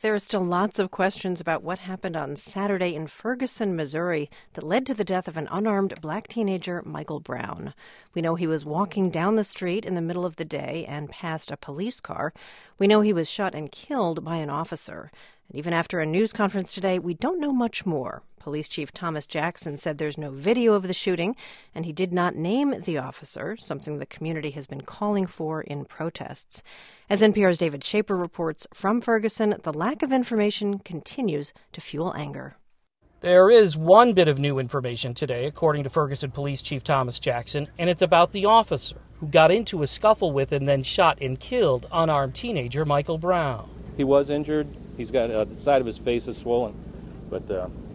There are still lots of questions about what happened on Saturday in Ferguson, Missouri, that led to the death of an unarmed black teenager, Michael Brown. We know he was walking down the street in the middle of the day and passed a police car. We know he was shot and killed by an officer. And even after a news conference today, we don't know much more. Police Chief Thomas Jackson said there's no video of the shooting, and he did not name the officer, something the community has been calling for in protests. As NPR's David Shaper reports from Ferguson, the lack of information continues to fuel anger. There is one bit of new information today, according to Ferguson Police Chief Thomas Jackson, and it's about the officer who got into a scuffle with and then shot and killed unarmed teenager Michael Brown. He was injured. He's got the side of his face is swollen, but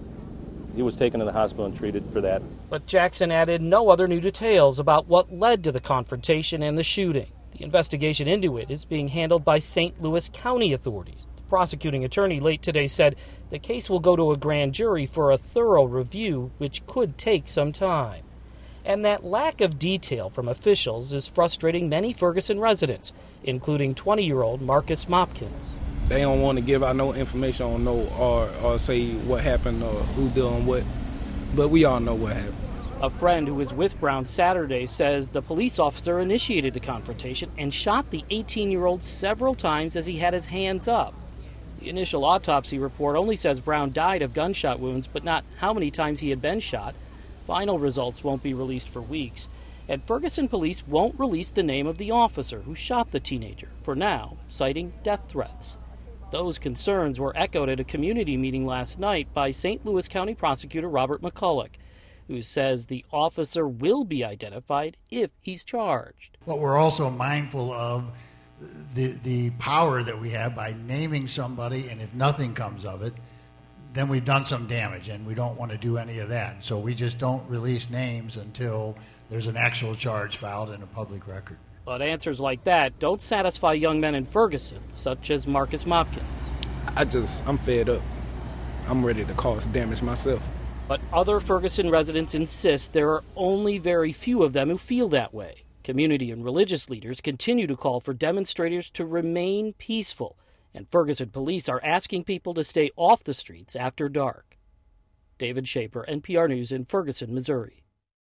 he was taken to the hospital and treated for that. But Jackson added no other new details about what led to the confrontation and the shooting. The investigation into it is being handled by St. Louis County authorities. The prosecuting attorney late today said the case will go to a grand jury for a thorough review, which could take some time. And that lack of detail from officials is frustrating many Ferguson residents, including 20-year-old Marcus Mopkins. They don't want to give out no information on or say what happened or who done what, but we all know what happened. A friend who was with Brown Saturday says the police officer initiated the confrontation and shot the 18-year-old several times as he had his hands up. The initial autopsy report only says Brown died of gunshot wounds, but not how many times he had been shot. Final results won't be released for weeks. And Ferguson police won't release the name of the officer who shot the teenager, for now, citing death threats. Those concerns were echoed at a community meeting last night by St. Louis County Prosecutor Robert McCulloch, who says the officer will be identified if he's charged. But we're also mindful of the power that we have by naming somebody, and if nothing comes of it, then we've done some damage, and we don't want to do any of that. So we just don't release names until there's an actual charge filed in a public record. But answers like that don't satisfy young men in Ferguson, such as Marcus Mopkins. I'm fed up. I'm ready to cause damage myself. But other Ferguson residents insist there are only very few of them who feel that way. Community and religious leaders continue to call for demonstrators to remain peaceful, and Ferguson police are asking people to stay off the streets after dark. David Shaper, NPR News in Ferguson, Missouri.